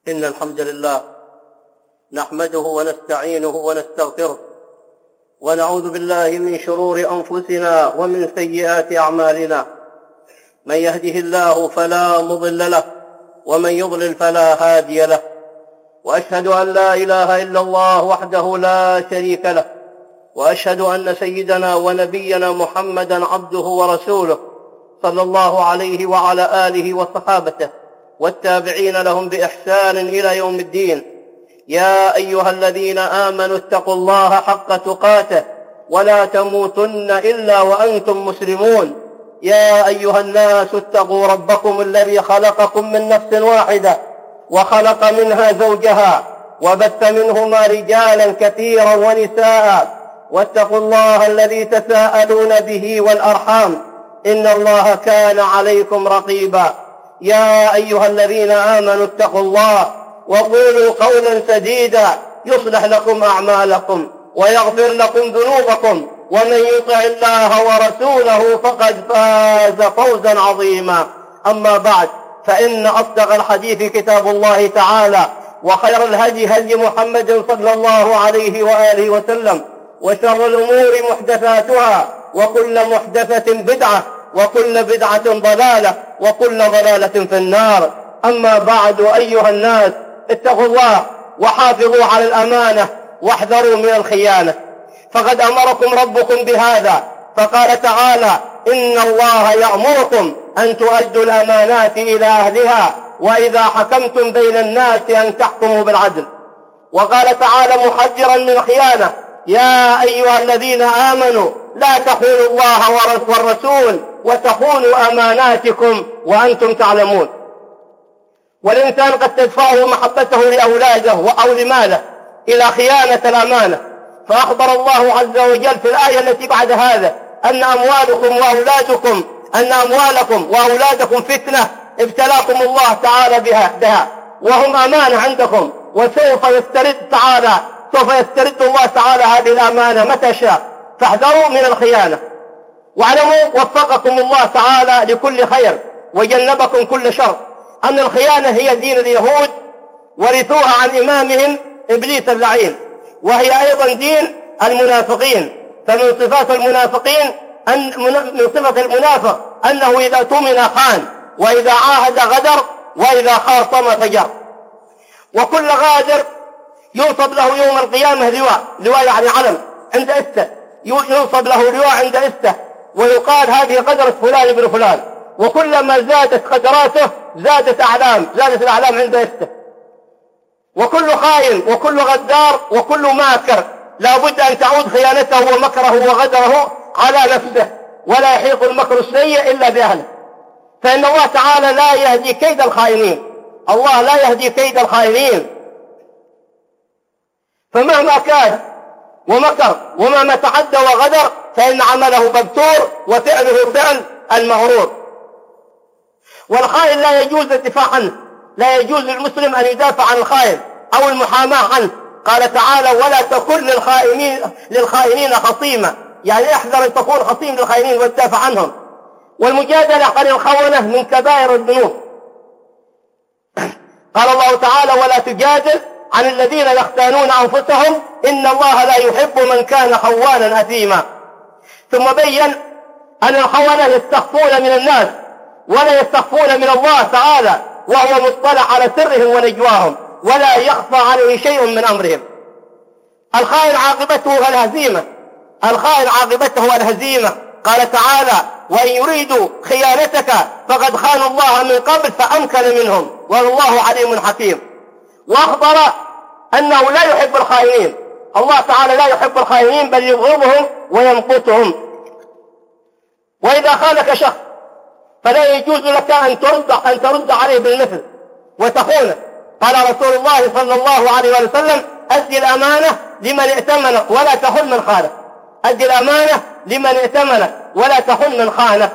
إن الحمد لله نحمده ونستعينه ونستغفره ونعوذ بالله من شرور أنفسنا ومن سيئات أعمالنا. من يهده الله فلا مضل له ومن يضلل فلا هادي له، وأشهد أن لا إله إلا الله وحده لا شريك له، وأشهد أن سيدنا ونبينا محمدا عبده ورسوله صلى الله عليه وعلى آله وصحابته والتابعين لهم بإحسان إلى يوم الدين. يا أيها الذين آمنوا اتقوا الله حق تقاته ولا تموتن إلا وأنتم مسلمون. يا أيها الناس اتقوا ربكم الذي خلقكم من نفس واحدة وخلق منها زوجها وبث منهما رجالا كثيرا ونساء، واتقوا الله الذي تساءلون به والأرحام إن الله كان عليكم رقيبا. يا أيها الذين آمنوا اتقوا الله وقولوا قولا سديدا يصلح لكم أعمالكم ويغفر لكم ذنوبكم، ومن يطع الله ورسوله فقد فاز فوزا عظيما. أما بعد، فإن أصدق الحديث كتاب الله تعالى، وخير الهدي هدي محمد صلى الله عليه وآله وسلم، وشر الأمور محدثاتها، وكل محدثة بدعة، وكل بدعة ضلالة، وكل ضلالة في النار. أما بعد، أيها الناس اتقوا الله وحافظوا على الأمانة واحذروا من الخيانة، فقد أمركم ربكم بهذا، فقال تعالى: إن الله يأمركم أن تؤدوا الأمانات إلى أهلها وإذا حكمتم بين الناس أن تحكموا بالعدل. وقال تعالى محذرا من الخيانة: يا أيها الذين آمنوا لا تخونوا الله والرسول وتخونوا أماناتكم وأنتم تعلمون. والإنسان قد تدفعه محبته لأولاده أو لماله إلى خيانة الأمانة، فأخبر الله عز وجل في الآية التي بعد هذا أن أموالكم وأولادكم فتنة ابتلاكم الله تعالى بها وهم أمانة عندكم، وسوف يسترد الله تعالى هذه الأمانة متى شاء، فاحذروا من الخيانة. واعلموا وفقكم الله تعالى لكل خير وجنبكم كل شر أن الخيانة هي دين اليهود ورثوها عن إمامهم إبليس اللعين، وهي أيضا دين المنافقين. فمن صفات المنافقين من صفة المنافق أنه إذا اؤتمن خان، وإذا عاهد غدر، وإذا خاصم فجر. وكل غادر ينصب له يوم القيامة لواء يعني علم عند إسته، ينصب له لواء عند إسته، ويقال هذه قدرة فلان ابن فلان، وكلما زادت قدراته زادت الأعلام عند إسته. وكل خائن وكل غدار وكل ماكر لا بد أن تعود خيانته ومكره وغدره على نفسه، ولا يحيق المكر السيء إلا بأهله، فإن الله تعالى لا يهدي كيد الخائنين. الله لا يهدي كيد الخائنين، فمهما كان ومكر ومهما تعدى وغدر فإن عمله مبتور وفعله فعل المغرور. والخائن لا يجوز الدفاع عنه، لا يجوز للمسلم أن يدافع عن الخائن أو المحاماة عنه. قال تعالى: ولا تكن للخائنين خصيما، يعني احذر أن تكون خصيم للخائنين وتدافع عنهم. والمجادلة عن الخونة من كبائر الذنوب. قال الله تعالى: ولا تجادل عن الذين يختانون أنفسهم إن الله لا يحب من كان خوانا أثيما. ثم بين أن الخونة يستخفون من الناس ولا يستخفون من الله تعالى، وهو مطلع على سرهم ونجواهم ولا يخفى عليه شيء من أمرهم. الخائن عاقبته الهزيمة. قال تعالى: وإن يريدوا خيانتك فقد خانوا الله من قبل فأمكن منهم والله عليم حكيم. وأخبر أنه لا يحب الخائنين. الله تعالى لا يحب الخائنين بل يبغضهم ويمقتهم. وإذا خانك شخص فلا يجوز لك أن ترد عليه بالمثل وتخونه. قال رسول الله صلى الله عليه وسلم: أدي الأمانة لمن ائتمنك ولا تخن من خانك. أدي الأمانة لمن ائتمنك ولا تخن من خانك.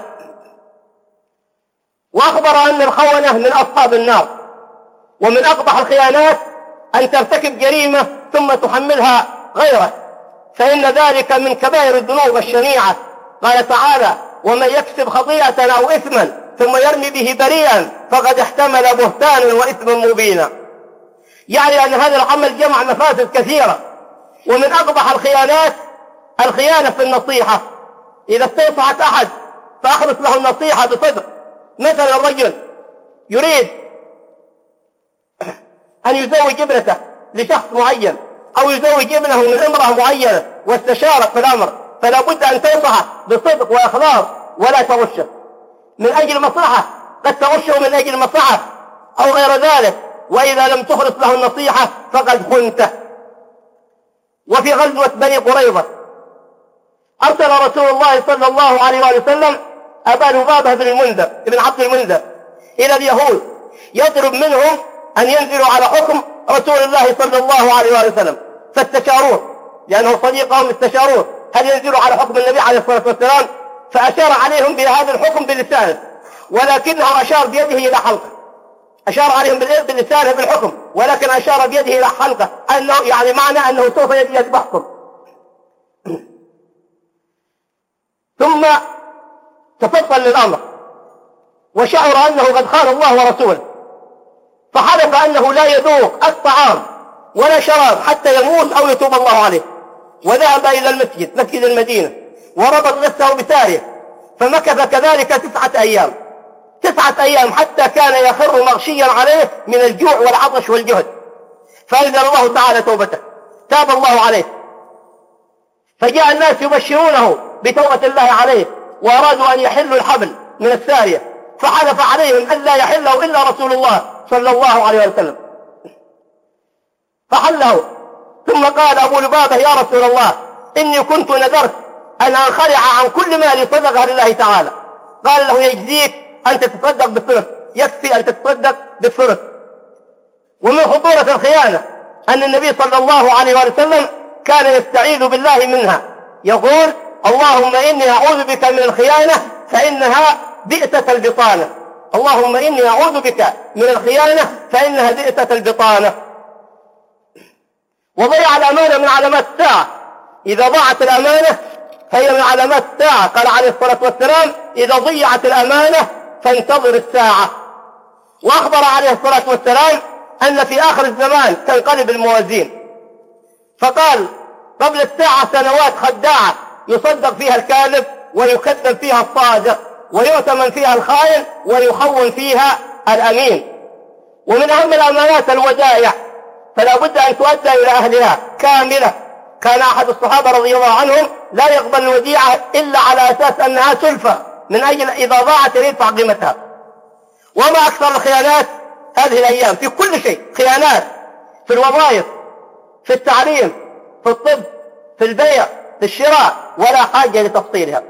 وأخبر أن الخونة من أصحاب النار. ومن أقبح الخيانات أن ترتكب جريمة ثم تحملها غيره، فإن ذلك من كبائر الذنوب الشنيعة. قال تعالى: ومن يكسب خطيئة أو إثما ثم يرمي به بريئا فقد احتمل بهتانا وإثما مبينا. يعني أن هذا العمل جمع مفاسد كثيرة. ومن أقبح الخيانات الخيانة في النصيحة. إذا استنصحت أحد فأخلص له النصيحة بصدق. مثلا الرجل يريد أن يزوج ابنته لشخص معين أو يزوج ابنه من امرأة معينة واستشارك في الأمر، فلا بد أن تنصحه بصدق وإخلاص ولا تغشه من أجل مصلحة، قد تغشه من أجل مصلحة أو غير ذلك. وإذا لم تخلص له النصيحة فقد خنته. وفي غزوة بني قريظة أرسل رسول الله صلى الله عليه وسلم أبا لبابة بن عبد المنذر إلى اليهود يطلب منهم أن ينزلوا على حكم رسول الله صلى الله عليه وسلم، فاستشاروه لأنه صديقهم، استشاروه هل ينزلوا على حكم النبي عليه الصلاة والسلام، فأشار عليهم بهذا الحكم بلسانه، ولكنه أشار بيده إلى حلقه، أشار عليهم بلسانه بالحكم، ولكن أشار بيده إلى حلقه، أنه يعني معنى أنه سوف يذبحكم. ثم تفضل للأمر وشعر أنه قد خان الله ورسوله، فحلف أنه لا يذوق الطعام ولا شراب حتى يموت أو يتوب الله عليه. وذهب إلى المسجد، مسجد المدينة، وربط نفسه بسارية، فمكث كذلك 9 أيام، 9 أيام حتى كان يخر مغشيا عليه من الجوع والعطش والجهد. فأنزل الله تعالى توبته، تاب الله عليه، فجاء الناس يبشرونه بتوبة الله عليه، وأرادوا أن يحلوا الحبل من السارية، فحلف عليهم أن لا يحله إلا رسول الله صلى الله عليه وسلم، فحله. ثم قال أبو لبابة يا رسول الله إني كنت نذرت أن أنخلع عن كل مالي صدقة لله تعالى. قال له يجزيك أن تتصدق بالثلث، يكفي أن تتصدق بالثلث. ومن خطورة الخيانة أن النبي صلى الله عليه وسلم كان يستعيذ بالله منها، يقول اللهم إني أعوذ بك من الخيانة فإنها بئسة البطانة. اللهم إني أعوذ بك من الخيانة فإنها بئسة البطانة. وضيع الأمانة من علامات الساعة. إذا ضاعت الأمانة فهي من علامات الساعة. قال عليه الصلاة والسلام إذا ضيعت الأمانة فانتظر الساعة. وأخبر عليه الصلاة والسلام أن في آخر الزمان تنقلب الموازين، فقال قبل الساعة سنوات خداعة يصدق فيها الكاذب ويكذب فيها الصادق، ويؤتمن فيها الخائن ويخون فيها الأمين. ومن أهم الأمانات الودائع، فلا بد أن تؤدى إلى أهلها كاملة. كان أحد الصحابة رضي الله عنهم لا يقبل الوديعة إلا على أساس أنها سلفة، من أجل إذا ضاعت يدفع قيمتها. وما أكثر الخيانات هذه الأيام في كل شيء، خيانات في الوظائف، في التعليم، في الطب، في البيع، في الشراء، ولا حاجة لتفصيلها.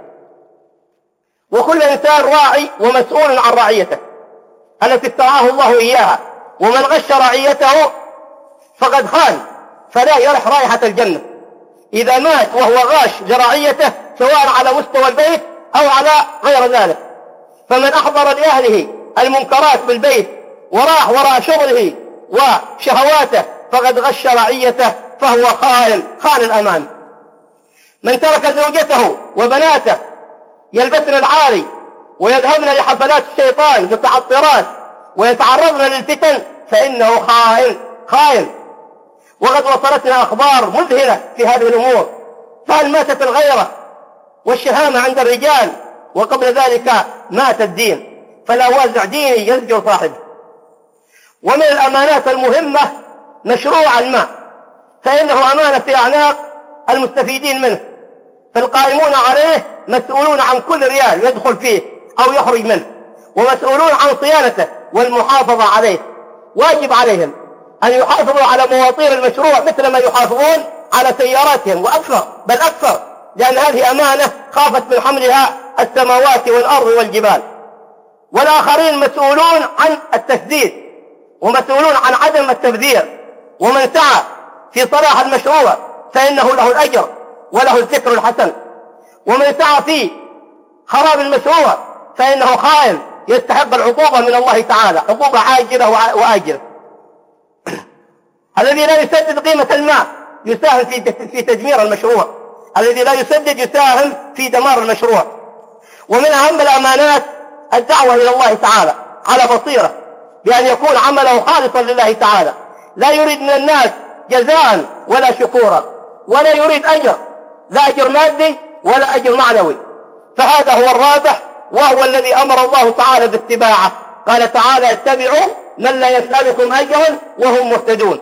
وكل إنسان راعي ومسؤول عن رعيته التي استرعاه الله إياها، ومن غش رعيته فقد خان فلا يرح رائحة الجنة. إذا مات وهو غاش لرعيته سواء على مستوى البيت أو على غير ذلك، فمن أحضر لأهله المنكرات بالبيت وراح وراء شغله وشهواته فقد غش رعيته فهو خان الأمان. من ترك زوجته وبناته يلبسن العاري ويذهبن لحفلات الشيطان متعطرات ويتعرضن للفتن فإنه خائن. وقد وصلتنا أخبار مذهلة في هذه الأمور، فهل ماتت الغيرة والشهامة عند الرجال، وقبل ذلك مات الدين، فلا وازع ديني يزجر صاحبه. ومن الأمانات المهمة مشروع الماء، فإنه أمانة في أعناق المستفيدين منه، فالقائمون عليه مسؤولون عن كل ريال يدخل فيه أو يخرج منه، ومسؤولون عن صيانته والمحافظة عليه. واجب عليهم أن يحافظوا على مواطير المشروع مثل ما يحافظون على سياراتهم، وأكثر بل أكثر، لأن هذه أمانة خافت من حملها السماوات والأرض والجبال. والآخرين مسؤولون عن التسديد ومسؤولون عن عدم التبذير. ومن سعى في صلاح المشروع فإنه له الأجر وله الذكر الحسن، ومن سعى في خراب المشروع فإنه خائن يستحق العقوبة من الله تعالى، عقوبة عاجلة وآجلة. الذي لا يسدد قيمة الماء يساهم في تدمير المشروع، الذي لا يسدد يساهم في دمار المشروع. ومن أهم الأمانات الدعوة إلى الله تعالى على بصيرة، بأن يكون عمله خالصا لله تعالى، لا يريد من الناس جزاء ولا شكورا، ولا يريد أجر، لا أجر مادي ولا أجر معنوي. فهذا هو الرابح، وهو الذي أمر الله تعالى باتباعه. قال تعالى: اتبعوا من لا يسألكم أجرا وهم مهتدون.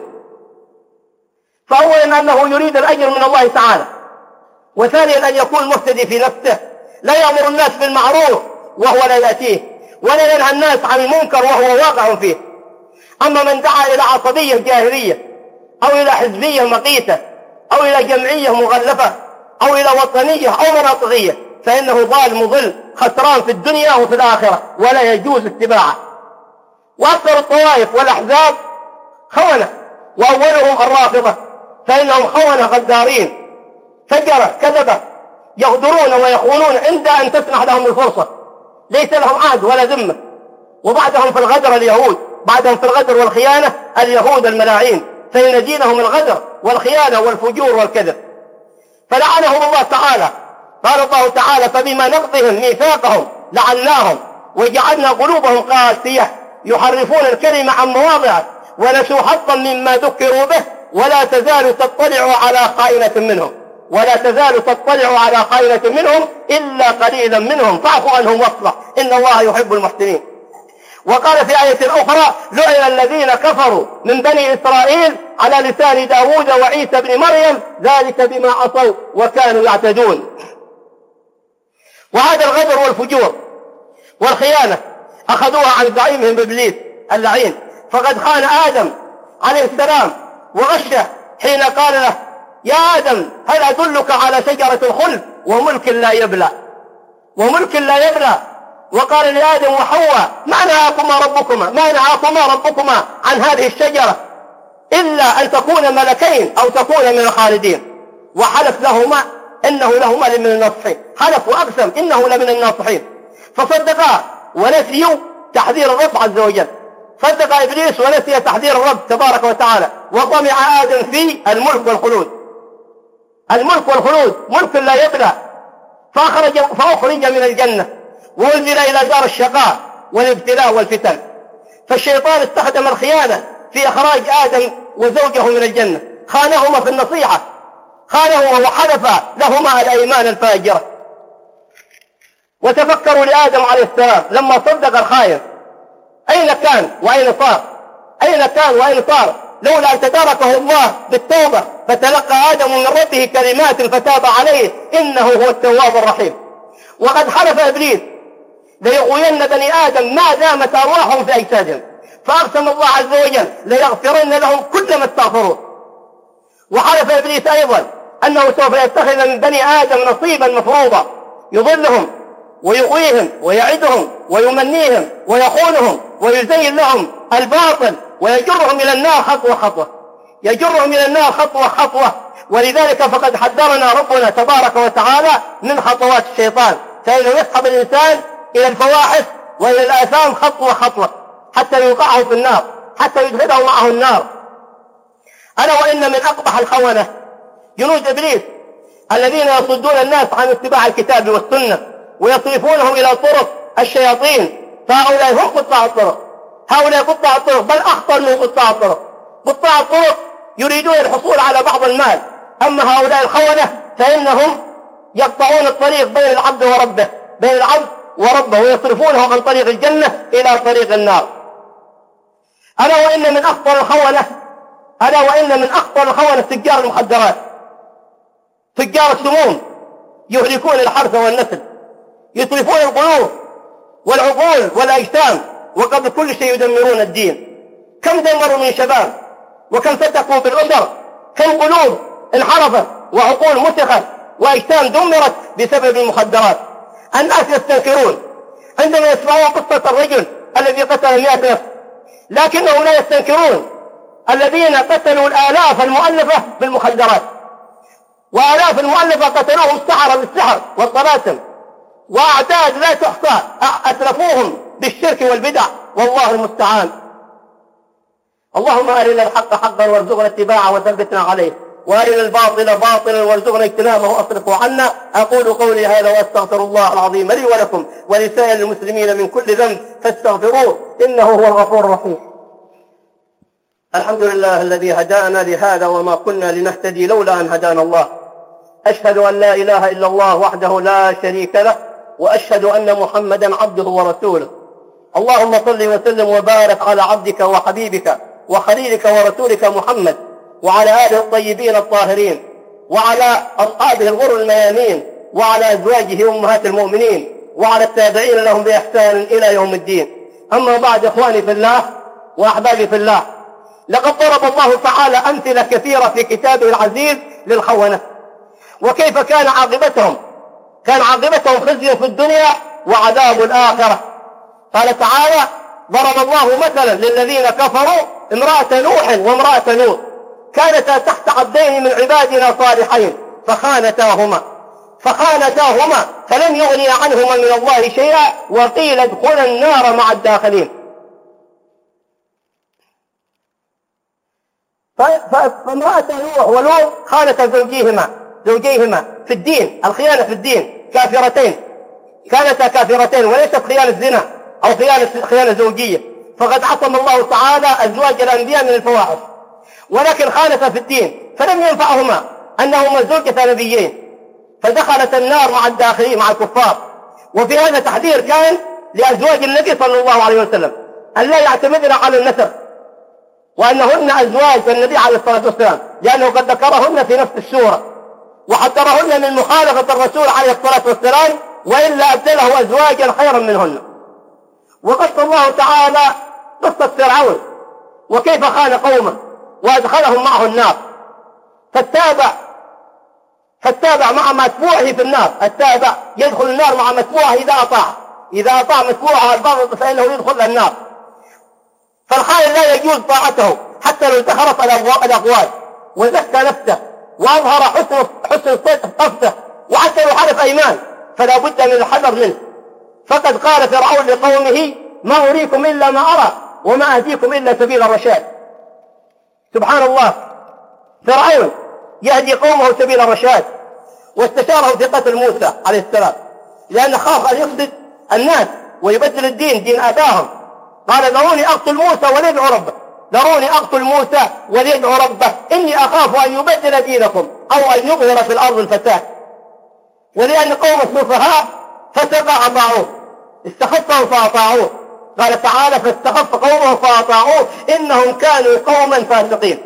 فأولا أنه يريد الأجر من الله تعالى، وثانيا أن يكون مهتدي في نفسه، لا يأمر الناس بالمعروف وهو لا يأتيه، ولا ينهى الناس عن المنكر وهو واقع فيه. أما من دعا إلى عصبية جاهلية أو إلى حزبية مقيتة أو إلى جمعية مغلفة أو إلى وطنية أو مناطقية فإنه ضال مضل خسران في الدنيا وفي الآخرة، ولا يجوز اتباعه. وأكثر الطوائف والأحزاب خونة، وأولهم الرافضة، فإنهم خونة غدارين فجرة كذبة، يغدرون ويخونون عند أن تسمح لهم الفرصة، ليس لهم عهد ولا ذمة. وبعدهم في الغدر اليهود، بعدهم في الغدر والخيانة اليهود الملاعين، فإن دينهم الغدر والخيانة والفجور والكذب. فلعنهم الله تعالى. قال الله تعالى: فبما نقضهم ميثاقهم لعناهم وجعلنا قلوبهم قاسية يحرفون الكلمة عن مواضعه ونسوا حظا مما ذكروا به ولا تزال تطلع على خائنة منهم على خائنة منهم إلا قليلا منهم فاعف عنهم واصفح إن الله يحب المحسنين. وقال في آية أخرى: لعن الذين كفروا من بني إسرائيل على لسان داود وعيسى بن مريم ذلك بما عصوا وكانوا يعتدون. وهذا الغدر والفجور والخيانة أخذوها عن زعيمهم إبليس اللعين، فقد خان آدم عليه السلام وغشه حين قال له: يا آدم هل أدلك على شجرة الخلد وملك لا يبلى وقال لآدم وحواء: ما نهاكما ربكما عن هذه الشجرة إلا أن تكون ملكين أو تكون من الخالدين. وحلف لهما إنه لهما لمن الناصحين، حلف وأقسم إنه لمن الناصحين، فصدقا ونسيوا تحذير الرب عز وجل. صدق إبليس ونسي تحذير الرب تبارك وتعالى، وطمع آدم في الملك والخلود ملك لا يبلى، فأخرج من الجنة وأنزل إلى دار الشقاء والابتلاء والفتن. فالشيطان استخدم الخيانة في إخراج آدم وزوجه من الجنة، خانهما في النصيحة، خانهما وحلف لهما الأيمان الفاجرة. وتفكروا لآدم عليه السلام لما صدق الخائن، أين كان وأين صار لولا أن تداركه الله بالتوبة فتلقى آدم من ربه كلمات فتاب عليه إنه هو التواب الرحيم. وقد حلف إبليس ليغوين بني آدم ما دامت أرواحهم في أجسادهم، فأقسم الله عز وجل ليغفرن لهم كل ما استغفروه. وحلف إبليس أيضا أنه سوف يتخذ من بني آدم نصيبا مفروضا يضلهم ويغويهم ويعدهم ويمنيهم ويخونهم ويزين لهم الباطل ويجرهم إلى النار خطوة خطوة. ولذلك فقد حذرنا ربنا تبارك وتعالى من خطوات الشيطان، فإنه يسحب الإنسان إلى الفواحش وإلى الآثام خطوة حتى يوقعه في النار، حتى يدخله معه النار. ألا وإن من أقبح الخونة جنود إبليس الذين يصدون الناس عن اتباع الكتاب والسنة ويصرفونهم إلى طرق الشياطين، فهؤلاء هم قطاع الطرق، بل أخطر من قطاع الطرق يريدون الحصول على بعض المال. أما هؤلاء الخونة فإنهم يقطعون الطريق بين العبد وربه ويصرفونه عن طريق الجنة إلى طريق النار. ألا وإن من أخطر الخونة تجار المخدرات، تجار السموم، يهلكون الحرث والنسل، يتلفون القلوب والعقول والأجسام، وقبل كل شيء يدمرون الدين. كم دمروا من شباب، وكم فتقوا بالأسر، كم قلوب انحرفت وعقول مسخت وأجسام دمرت بسبب المخدرات. الناس يستنكرون عندما يسمعون قصة الرجل الذي قتل 100 نفس، لكنهم لا يستنكرون الذين قتلوا الآلاف المؤلفة بالمخدرات، وآلاف المؤلفة قتلوهم السحرة بالسحر والطلاسم، وأعداد لا تحصى أتلفوهم بالشرك والبدع، والله المستعان. اللهم أرنا الحق حقا وارزقنا اتباعه وثبتنا عليه، وأرنا الباطل باطلا وارزقنا اجتنابه واصرفه عنا. أقول قولي هذا وأستغفر الله العظيم لي ولكم ولسائر المسلمين من كل ذنب فاستغفروه إنه هو الغفور الرحيم. الحمد لله الذي هدانا لهذا وما كنا لنهتدي لولا أن هدانا الله. أشهد أن لا إله إلا الله وحده لا شريك له، وأشهد أن محمدا عبده ورسوله. اللهم صل وسلم وبارك على عبدك وحبيبك وخليلك ورسولك محمد، وعلى آله الطيبين الطاهرين، وعلى أصحابه الغر الميامين، وعلى أزواجه أمهات المؤمنين، وعلى التابعين لهم بإحسان إلى يوم الدين. أما بعد، إخواني في الله وأحبابي في الله، لقد ضرب الله تعالى أمثلة كثيرة في كتابه العزيز للخونة، وكيف كان عاقبتهم. كان عاقبتهم خزي في الدنيا وعذاب الآخرة. قال تعالى: ضرب الله مثلا للذين كفروا امرأة نوح وامرأة لوط كانتا تحت عبدين من عبادنا صالحين فخانتاهما فلم يغني عنهما من الله شيئا وقيل ادخلا النار مع الداخلين. فامرأة نوح ولوط خانتا زوجيهما في الدين، الخيانة في الدين، كانتا كافرتين، وليست خيانة زنا أو خيانة زوجية، فقد عصم الله تعالى أزواج الأنبياء من الفواحش، ولكن خانتا في الدين، فلم ينفعهما أنهما زوجة نبيين، فدخلت النار مع الداخلين مع الكفار. وفي هذا تحذير كان لأزواج النبي صلى الله عليه وسلم أن لا يعتمدن على النسب، وأنهن أزواج النبي عليه الصلاة والسلام، لأنه قد ذكرهن في نفس السورة وحذرهن من مخالفة الرسول عليه الصلاة والسلام، وإلا أبدله أزواجا خيرا منهن. وقص الله تعالى قصة فرعون وكيف خان قومه وأدخلهم معه النار، فاتبع مع متبوعه في النار. التابع يدخل النار مع متبوعه إذا أطاع متبوعه البغض فإنه يدخل النار. فالخائن لا يجوز طاعته حتى لو تخرف الأقوال وزكى نفسه وأظهر حسن صفته، وحتى لو حلف أيمان فلا بد من الحذر منه. فقد قال فرعون لقومه: ما أريكم إلا ما أرى وما أهديكم إلا سبيل الرشاد. سبحان الله، فرعون يهدي قومه سبيل الرشاد، واستشاره في قتل موسى عليه السلام، لأنه خاف أن يفسد الناس ويبدل الدين، دين آبائهم. قال: ذروني أقتل موسى وليدعو ربه إني أخاف أن يبدل دينكم أو أن يظهر في الأرض الفساد. ولأن قوم السفهاء استخفهم فأطاعوه. قال تعالى: فاستخف قومه فأطاعوه إنهم كانوا قوما فاسقين.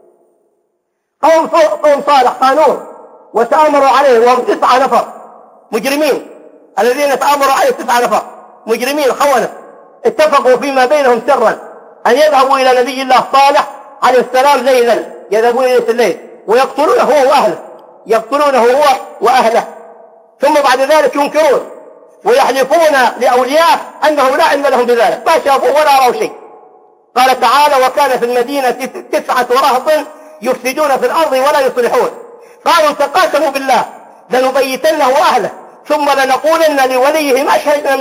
قوم صالح خانوه وتآمروا عليه، وهم 9 نفر مجرمين، الذين تآمروا عليه 9 نفر مجرمين خونة، اتفقوا فيما بينهم سرا أن يذهبوا إلى نبي الله صالح عليه السلام ليلا، يذهبون إليه في الليل ويقتلونه هو وأهله، ثم بعد ذلك ينكرون ويحلفون لأولياء أنهم لا علم لهم بذلك، ما شافوا ولا رأوا شيء. قال تعالى: وكان في المدينة 9 رهط يفسدون في الأرض ولا يصلحون، قالوا تقاسموا بالله لنبيتنه أهله ثم لنقولن لوليه ما شهدنا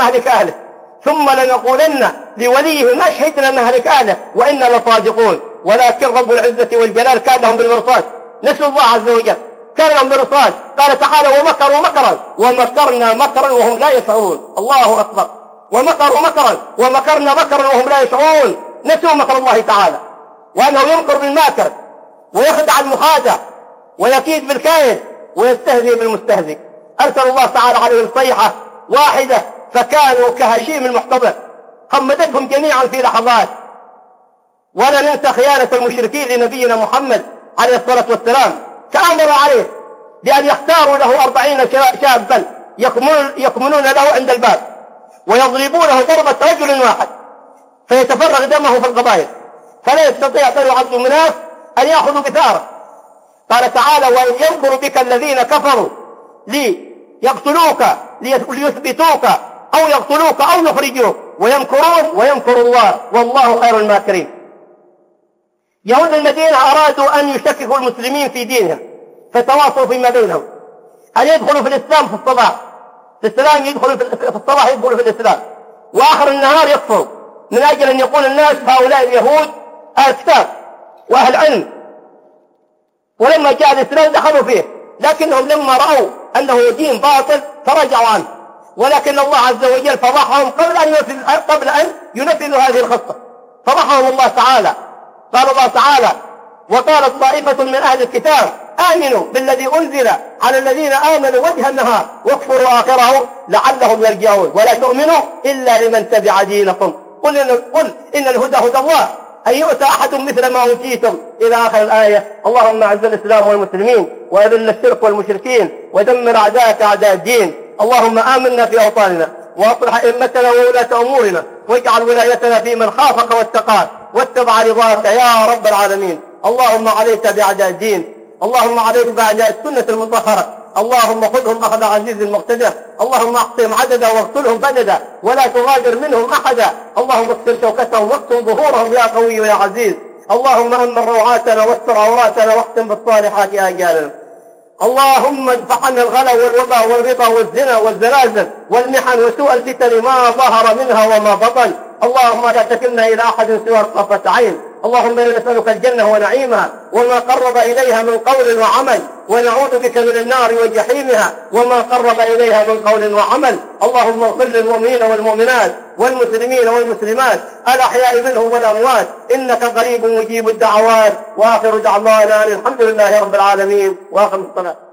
مهلك أهله وإنا لصادقون. ولكن رب العزة والجلال كان لهم بالمرصاد، نسوا الله عز وجل، كان لهم بالمرصاد. قال تعالى: ومكروا مكرا ومكرنا مكرا وهم لا يشعرون. الله أكبر، ومكروا مكرا ومكرنا مكرا وهم لا يشعرون. نسوا مكر الله تعالى، وأنه يمكر بالماكر ويخدع المخادع ويكيد بالكائد ويستهزئ بالمستهزئ. أرسل الله تعالى عليهم صيحة واحدة فكانوا كهشيم المحتضر، خمدتهم جميعا في لحظات. ولا ننسى خيانة المشركين لنبينا محمد عليه الصلاة والسلام، تآمروا عليه بأن يختاروا له 40 شابا يكمنون له عند الباب ويضربونه ضربة رجل واحد فيتفرغ دمه في القبائل، فلا يستطيع بنو عبد مناف أن يأخذوا بثاره. قال تعالى: وإن يمكر بك الذين كفروا ليقتلوك ليثبتوك أو يقتلوك أو يخرجوك ويمكرون ويمكر الله والله خير الماكرين. يهود المدينة أرادوا أن يشككوا المسلمين في دينهم، فتواصلوا فيما بينهم أن يدخلوا في الإسلام في الصباح، في الصباح يدخلوا في الإسلام، وآخر النهار يكفروا، من أجل أن يقول الناس هؤلاء اليهود أهل كتاب وأهل علم. ولما جاء الإسلام دخلوا فيه، لكنهم لما رأوا أنه دين باطل فرجعوا عنه، ولكن الله عز وجل فضحهم قبل أن ينفذوا هذه الخطة، فضحهم الله تعالى قال الله تعالى: وقالت طائفة من أهل الكتاب آمنوا بالذي أنزل على الذين آمنوا وجه النهار واكفروا آخره لعلهم يرجعون ولا تؤمنوا إلا لمن تبع دينكم قل إن الهدى هدى الله أن يؤتى أحد مثل ما أوتيتم إلى آخر الآية. اللهم أعز الإسلام والمسلمين وأذل الشرك والمشركين ودمر أعداءك أعداء الدين. اللهم آمنا في أوطاننا وأصلح أئمتنا وولاة أمورنا واجعل ولايتنا في من خافك واتقاك واتبع رضاك يا رب العالمين. اللهم عليك بأعداء الدين، اللهم عليك بأعداء السنة المطهرة، اللهم خذهم أخذ عزيز مقتدر، اللهم احصهم عددا واقتلهم بددا ولا تغادر منهم أحدا، اللهم اكسر شوكتهم واقسم ظهورهم يا قوي يا عزيز. اللهم أمن روعاتنا واستر عوراتنا واختم بالصالحات آجالنا. اللهم ادفع عنا الغلا والوباء والربا والزنا والزلازل والمحن وسوء الفتن ما ظهر منها وما بطن. اللهم لا تكلنا إلى أحد سوى طرفة عين. اللهم إنا نسألك الجنة ونعيمها وما قرب إليها من قول وعمل، ونعوذ بك من النار وجحيمها وما قرب إليها من قول وعمل. اللهم اغفر للمؤمنين والمؤمنات والمسلمين والمسلمات الأحياء منهم والأموات إنك قريب مجيب الدعوات. وآخر دعوانا الحمد لله رب العالمين. وآخر الصلاة.